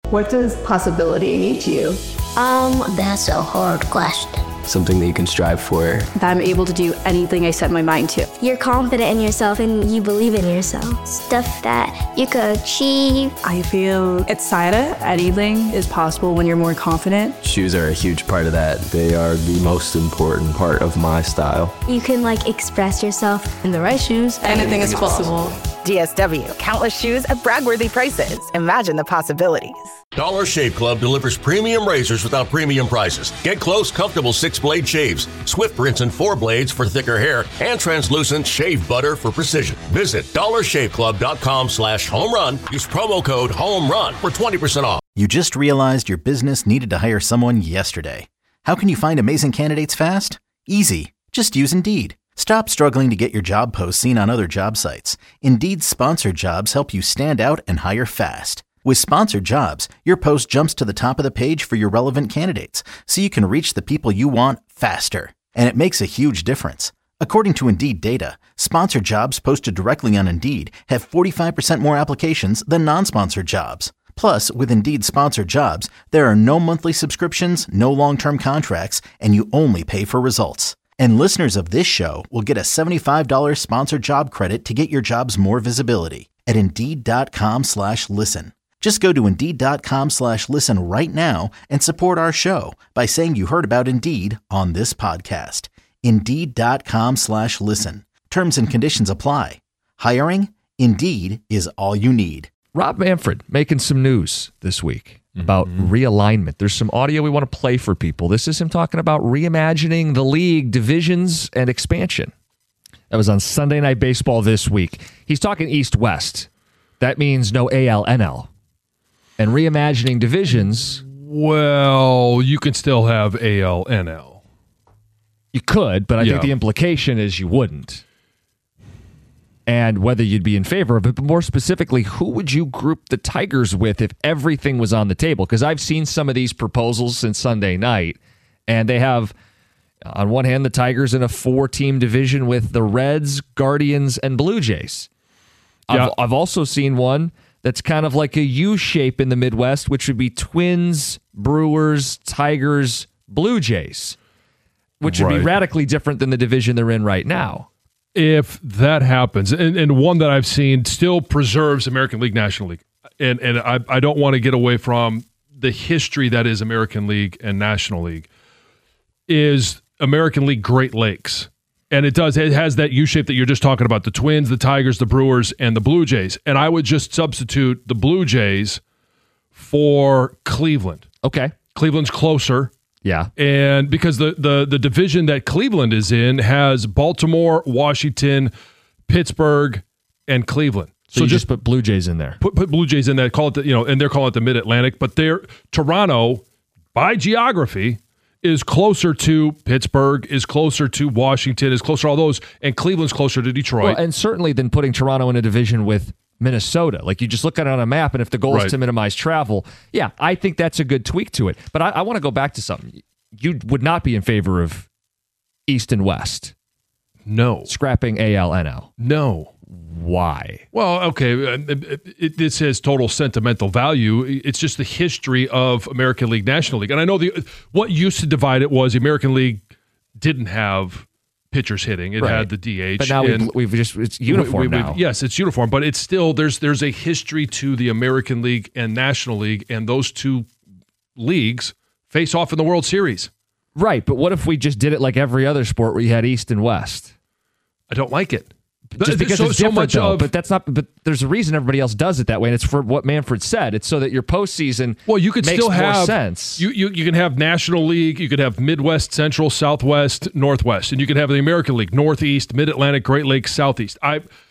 What does possibility mean to you? That's a hard question. Something that you can strive for. That I'm able to do anything I set my mind to. You're confident in yourself and you believe in yourself. Stuff that you could achieve. I feel excited. Anything is possible when you're more confident. Shoes are a huge part of that. They are the most important part of my style. You can express yourself. In the right shoes, anything is possible. DSW, countless shoes at brag-worthy prices. Imagine the possibilities. Dollar Shave Club delivers premium razors without premium prices. Get close, comfortable 6-blade shaves, swift rinse and 4 blades for thicker hair, and translucent shave butter for precision. Visit dollarshaveclub.com/home run. Use promo code HOMERUN for 20% off. You just realized your business needed to hire someone yesterday. How can you find amazing candidates fast? Easy. Just use Indeed. Stop struggling to get your job posts seen on other job sites. Indeed's sponsored jobs help you stand out and hire fast. With sponsored jobs, your post jumps to the top of the page for your relevant candidates, so you can reach the people you want faster. And it makes a huge difference. According to Indeed data, sponsored jobs posted directly on Indeed have 45% more applications than non-sponsored jobs. Plus, with Indeed sponsored jobs, there are no monthly subscriptions, no long-term contracts, and you only pay for results. And listeners of this show will get a $75 sponsored job credit to get your jobs more visibility at Indeed.com/listen. Just go to Indeed.com/listen right now and support our show by saying you heard about Indeed on this podcast. Indeed.com/listen. Terms and conditions apply. Hiring? Indeed is all you need. Rob Manfred making some news this week about realignment. There's some audio we want to play for people. This is him talking about reimagining the league, divisions, and expansion. That was on Sunday Night Baseball this week. He's talking East-West. That means no AL-NL. And reimagining divisions. Well, you can still have AL-NL. You could, but I think the implication is you wouldn't. And whether you'd be in favor of it, but more specifically, who would you group the Tigers with if everything was on the table? Because I've seen some of these proposals since Sunday night, and they have, on one hand, the Tigers in a 4-team division with the Reds, Guardians, and Blue Jays. Yeah. I've also seen one that's kind of like a U shape in the Midwest, which would be Twins, Brewers, Tigers, Blue Jays, which would be radically different than the division they're in right now. If that happens, and one that I've seen still preserves American League, National League, and I don't want to get away from the history that is American League and National League, is American League Great Lakes. And it has that U shape that you're just talking about, the Twins, the Tigers, the Brewers, and the Blue Jays. And I would just substitute the Blue Jays for Cleveland. Okay. Cleveland's closer. Yeah. And because the division that Cleveland is in has Baltimore, Washington, Pittsburgh, and Cleveland. So you just put Blue Jays in there. Put Blue Jays in there, call it and they're calling it the Mid-Atlantic, but Toronto, by geography, is closer to Pittsburgh, is closer to Washington, is closer to all those, and Cleveland's closer to Detroit. Well, and certainly than putting Toronto in a division with Minnesota. Like, you just look at it on a map, and if the goal is to minimize travel, I think that's a good tweak to it. But I want to go back to something. You would not be in favor of East and West. No. Scrapping AL-NL. No. Why? Well, okay, this has total sentimental value. It's just the history of American League, National League. And I know what used to divide it was the American League didn't have pitchers hitting. It had the DH. But now it's uniform now. Yes, it's uniform, but it's still, there's a history to the American League and National League, and those two leagues face off in the World Series. Right, but what if we just did it like every other sport where you had East and West? I don't like it. Just because it's different, though. But that's not. But there's a reason everybody else does it that way, and it's for what Manfred said. It's so that your postseason you could makes still have more sense. You can have National League, you could have Midwest, Central, Southwest, Northwest, and you could have the American League, Northeast, Mid-Atlantic, Great Lakes, Southeast.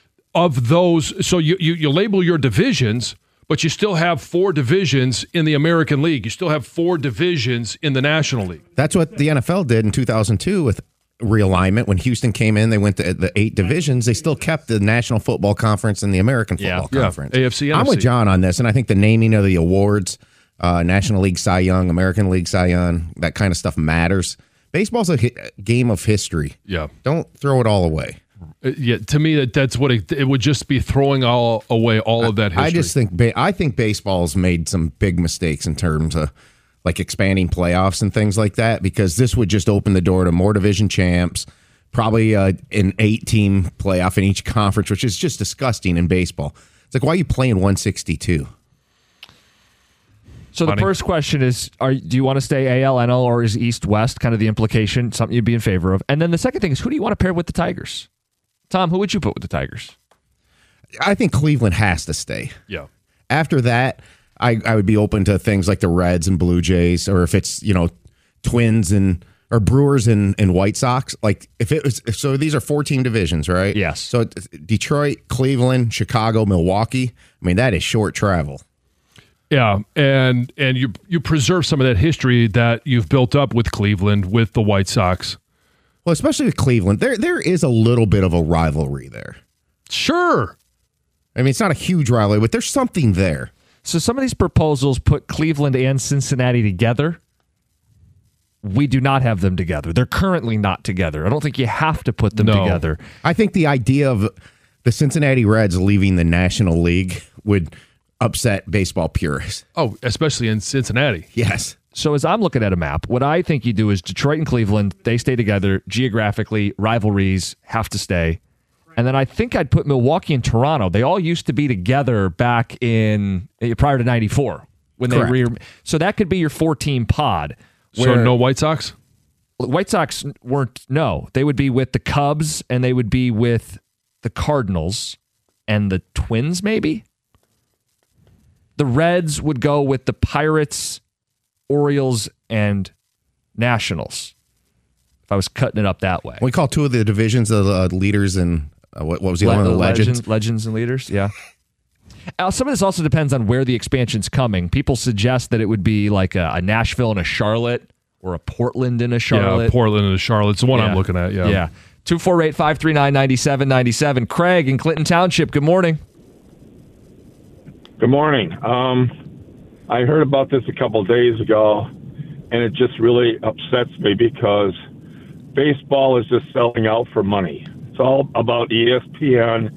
Of those, so you label your divisions, but you still have 4 divisions in the American League. You still have 4 divisions in the National League. That's what the NFL did in 2002 with realignment. When Houston came in, they went to the 8 divisions. They still kept the National Football Conference and the American Football Conference. AFC, NFC. I'm with John on this, and I think the naming of the awards, National League Cy Young, American League Cy Young, that kind of stuff matters. Baseball's a game of history. Yeah. Don't throw it all away. Yeah, to me, that's what it would just be throwing away all of that history. I think baseball's made some big mistakes in terms of like expanding playoffs and things like that, because this would just open the door to more division champs, probably an 8-team playoff in each conference, which is just disgusting in baseball. It's like, why are you playing 162? So the first question is, do you want to stay AL, NL, or is East-West kind of the implication, something you'd be in favor of? And then the second thing is, who do you want to pair with the Tigers? Tom, who would you put with the Tigers? I think Cleveland has to stay. Yeah. After that, I would be open to things like the Reds and Blue Jays, or if it's, Twins or Brewers and White Sox. Like if it was, so these are 4-team divisions, right? Yes. So Detroit, Cleveland, Chicago, Milwaukee. I mean, that is short travel. Yeah, and you preserve some of that history that you've built up with Cleveland, with the White Sox. Well, especially with Cleveland, there is a little bit of a rivalry there. Sure. I mean, it's not a huge rivalry, but there's something there. So some of these proposals put Cleveland and Cincinnati together. We do not have them together. They're currently not together. I don't think you have to put them together. I think the idea of the Cincinnati Reds leaving the National League would upset baseball purists. Oh, especially in Cincinnati. Yes. So as I'm looking at a map, what I think you do is Detroit and Cleveland, they stay together geographically, rivalries have to stay. And then I think I'd put Milwaukee and Toronto. They all used to be together back in prior to 94 when they so that could be your 4-team pod. So no White Sox? White Sox weren't, no. They would be with the Cubs and they would be with the Cardinals and the Twins maybe. The Reds would go with the Pirates, Orioles, and Nationals. If I was cutting it up that way. We call 2 of the divisions the leaders and what was the other one? The legends? Legends and leaders, yeah. Some of this also depends on where the expansion's coming. People suggest that it would be like a Nashville and a Charlotte, or a Portland and a Charlotte. Yeah, Portland and a Charlotte. It's the one I'm looking at, yeah. Yeah. 248-539-9797. Craig in Clinton Township, good morning. Good morning. I heard about this a couple days ago, and it just really upsets me because baseball is just selling out for money. It's all about ESPN,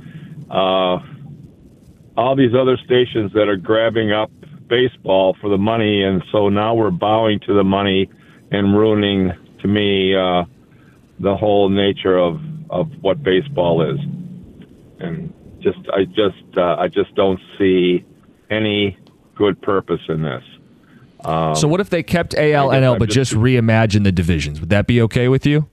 all these other stations that are grabbing up baseball for the money, and so now we're bowing to the money and ruining, to me, the whole nature of what baseball is. And I just don't see any good purpose in this. So what if they kept AL, NL, but just reimagined the divisions? Would that be okay with you?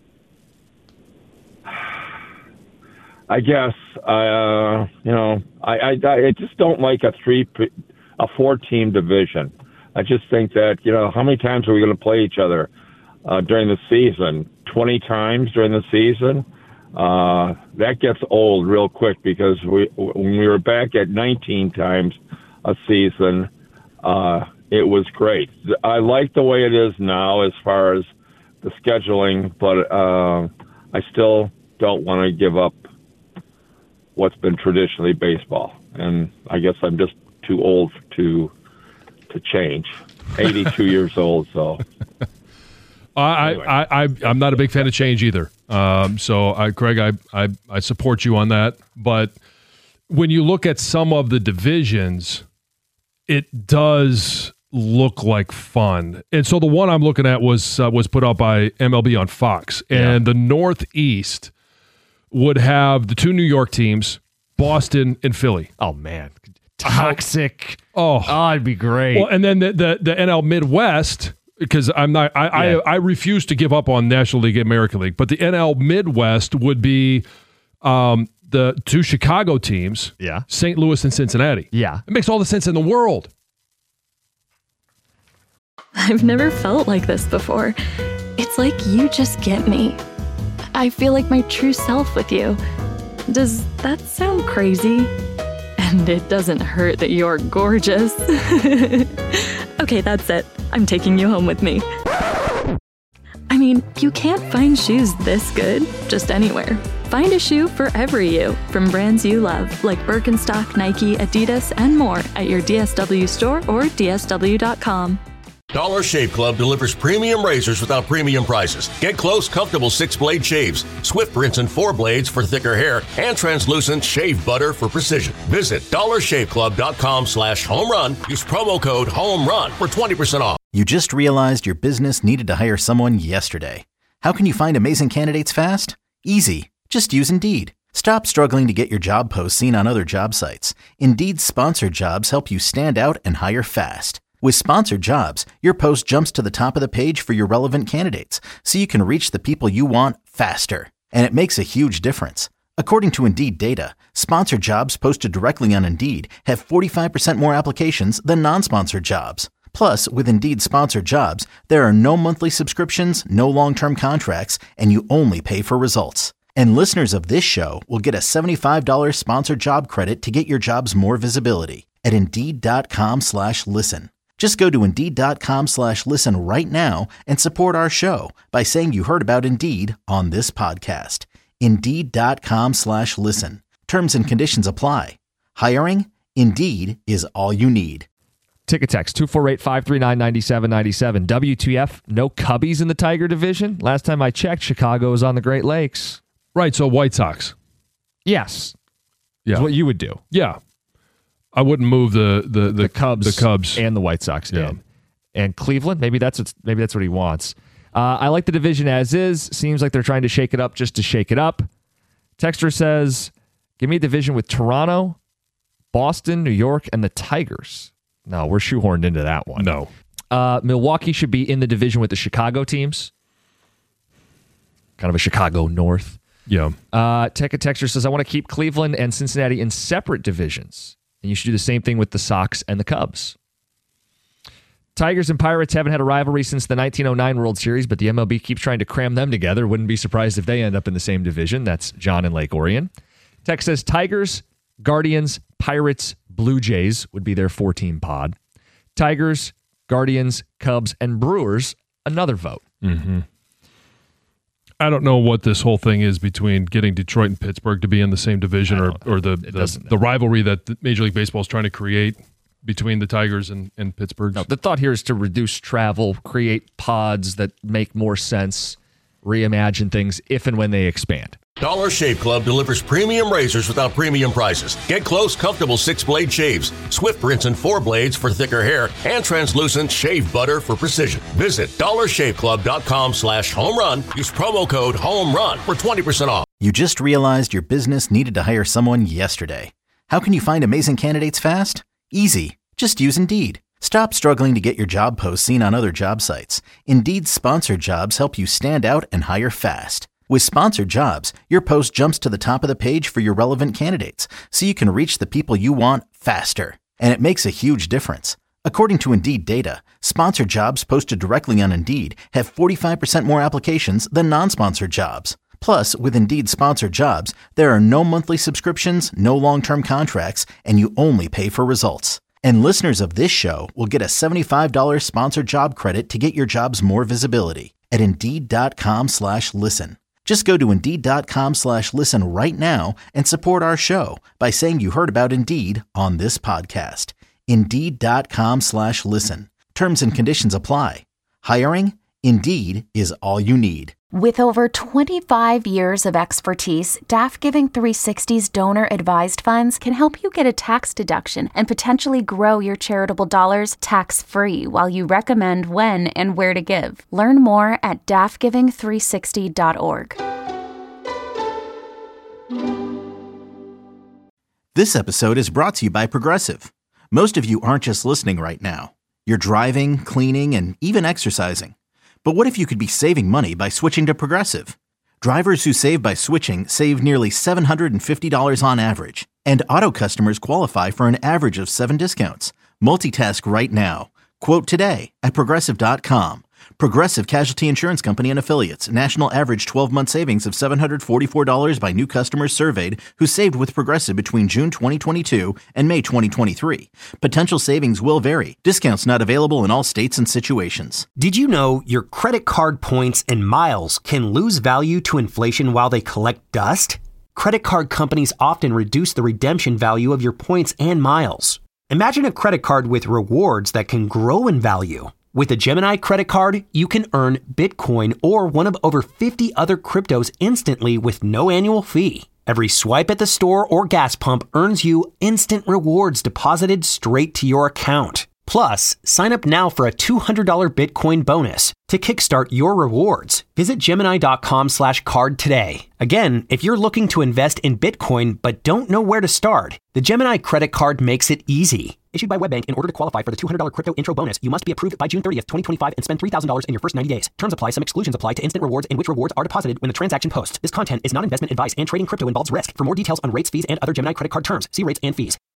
I guess, I just don't like a 4-team division. I just think that, how many times are we going to play each other during the season? 20 times during the season? That gets old real quick because when we were back at 19 times a season, it was great. I like the way it is now as far as the scheduling, but I still don't want to give up what's been traditionally baseball. And I guess I'm just too old to change. 82 years old, so... I'm not a big fan of change either. Craig, I support you on that. But when you look at some of the divisions, it does look like fun. And so the one I'm looking at was put out by MLB on Fox. And the Northeast would have the 2 New York teams, Boston and Philly. Oh, man. Toxic. Oh, it'd be great. Well, and then the NL Midwest... Because I refuse to give up on National League, American League, but the NL Midwest would be the 2 Chicago teams, St. Louis and Cincinnati. Yeah, it makes all the sense in the world. I've never felt like this before. It's like you just get me. I feel like my true self with you. Does that sound crazy? And it doesn't hurt that you're gorgeous. Okay, that's it. I'm taking you home with me. I mean, you can't find shoes this good just anywhere. Find a shoe for every you from brands you love, like Birkenstock, Nike, Adidas, and more at your DSW store or DSW.com. Dollar Shave Club delivers premium razors without premium prices. Get close, comfortable 6-blade shaves, Swift rinse and 4 blades for thicker hair, and translucent shave butter for precision. Visit dollarshaveclub.com/home-run. Use promo code HOME-RUN for 20% off. You just realized your business needed to hire someone yesterday. How can you find amazing candidates fast? Easy. Just use Indeed. Stop struggling to get your job posts seen on other job sites. Indeed's sponsored jobs help you stand out and hire fast. With sponsored jobs, your post jumps to the top of the page for your relevant candidates, so you can reach the people you want faster. And it makes a huge difference. According to Indeed data, sponsored jobs posted directly on Indeed have 45% more applications than non-sponsored jobs. Plus, with Indeed sponsored jobs, there are no monthly subscriptions, no long-term contracts, and you only pay for results. And listeners of this show will get a $75 sponsored job credit to get your jobs more visibility at Indeed.com/listen. Just go to Indeed.com/listen right now and support our show by saying you heard about Indeed on this podcast. Indeed.com/listen. Terms and conditions apply. Hiring? Indeed is all you need. Ticket text 248-539-9797. WTF, no Cubbies in the Tiger division? Last time I checked, Chicago is on the Great Lakes. Right, so White Sox. Yes. Yeah. That's what you would do. Yeah. I wouldn't move the Cubs and the White Sox in. And Cleveland, maybe that's what he wants. I like the division as is. Seems like they're trying to shake it up just to shake it up. Texter says, give me a division with Toronto, Boston, New York, and the Tigers. No, we're shoehorned into that one. No. Milwaukee should be in the division with the Chicago teams. Kind of a Chicago North. Yeah. Texter says, I want to keep Cleveland and Cincinnati in separate divisions. And you should do the same thing with the Sox and the Cubs. Tigers and Pirates haven't had a rivalry since the 1909 World Series, but the MLB keeps trying to cram them together. Wouldn't be surprised if they end up in the same division. That's John in Lake Orion. Tex says Tigers, Guardians, Pirates, Blue Jays would be their 4-team pod. Tigers, Guardians, Cubs, and Brewers, another vote. Mm-hmm. I don't know what this whole thing is between getting Detroit and Pittsburgh to be in the same division or the rivalry that Major League Baseball is trying to create between the Tigers and Pittsburgh. No, the thought here is to reduce travel, create pods that make more sense, reimagine things if and when they expand. Dollar Shave Club delivers premium razors without premium prices. Get close, comfortable 6-blade shaves, Swift rinse and 4 blades for thicker hair, and translucent shave butter for precision. Visit dollarshaveclub.com/home-run. Use promo code HOME-RUN for 20% off. You just realized your business needed to hire someone yesterday. How can you find amazing candidates fast? Easy. Just use Indeed. Stop struggling to get your job posts seen on other job sites. Indeed's sponsored jobs help you stand out and hire fast. With sponsored jobs, your post jumps to the top of the page for your relevant candidates, so you can reach the people you want faster. And it makes a huge difference. According to Indeed data, sponsored jobs posted directly on Indeed have 45% more applications than non-sponsored jobs. Plus, with Indeed sponsored jobs, there are no monthly subscriptions, no long-term contracts, and you only pay for results. And listeners of this show will get a $75 sponsored job credit to get your jobs more visibility at Indeed.com/listen. Just go to Indeed.com/listen right now and support our show by saying you heard about Indeed on this podcast. Indeed.com/listen. Terms and conditions apply. Hiring? Indeed is all you need. With over 25 years of expertise, DAF Giving 360's donor-advised funds can help you get a tax deduction and potentially grow your charitable dollars tax-free while you recommend when and where to give. Learn more at dafgiving360.org. This episode is brought to you by Progressive. Most of you aren't just listening right now. You're driving, cleaning, and even exercising. But what if you could be saving money by switching to Progressive? Drivers who save by switching save nearly $750 on average, and auto customers qualify for an average of 7 discounts. Multitask right now. Quote today at Progressive.com. Progressive Casualty Insurance Company and Affiliates. National average 12-month savings of $744 by new customers surveyed who saved with Progressive between June 2022 and May 2023. Potential savings will vary. Discounts not available in all states and situations. Did you know your credit card points and miles can lose value to inflation while they collect dust? Credit card companies often reduce the redemption value of your points and miles. Imagine a credit card with rewards that can grow in value. With a Gemini credit card, you can earn Bitcoin or one of over 50 other cryptos instantly with no annual fee. Every swipe at the store or gas pump earns you instant rewards deposited straight to your account. Plus, sign up now for a $200 Bitcoin bonus. To kickstart your rewards, visit Gemini.com/card today. Again, if you're looking to invest in Bitcoin but don't know where to start, the Gemini credit card makes it easy. Issued by WebBank, in order to qualify for the $200 crypto intro bonus, you must be approved by June 30th, 2025 and spend $3,000 in your first 90 days. Terms apply. Some exclusions apply to instant rewards in which rewards are deposited when the transaction posts. This content is not investment advice and trading crypto involves risk. For more details on rates, fees, and other Gemini credit card terms, see rates and fees.